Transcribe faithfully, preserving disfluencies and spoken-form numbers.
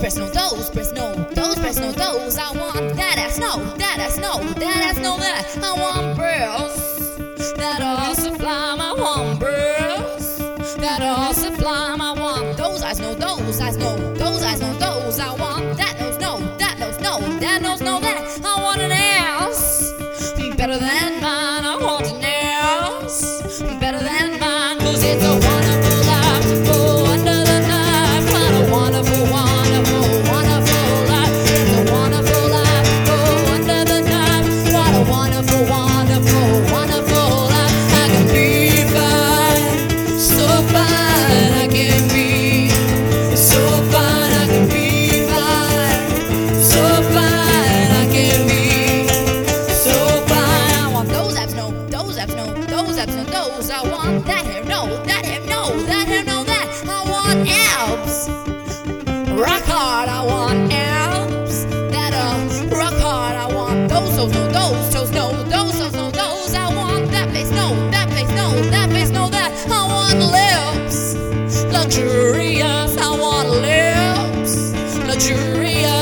press no those, press no those, press no those. I want that ass, no, that ass, no, that ass, no, that. I want breasts that are sublime. I want breasts that are sublime. I want those eyes, no, those eyes, no, those eyes, no, those. I want that nose, no, that nose, no, that nose, no, that. I want an ass better than mine. I want an ass better than mine. 'Cause it's a wonderful life to go under the knife. What a wonderful, wonderful, wonderful life. It's a wonderful life to go under the knife. What a wonderful, wonderful, wonderful life. I can be fine, so fine. I can be so fine. I can be fine, so fine. I can be so fine. I want those abs, no, those abs, no, those abs, no, those. I want that hair, no, that hair, no, that hair, no, that. I want abs, rock hard. I want abs that are rock hard. I want those, those, no, those toes, no, those, those, no, those. I want that face, no, that face, no, that face, no, that. I want lips, luxurious. I want lips, luxurious.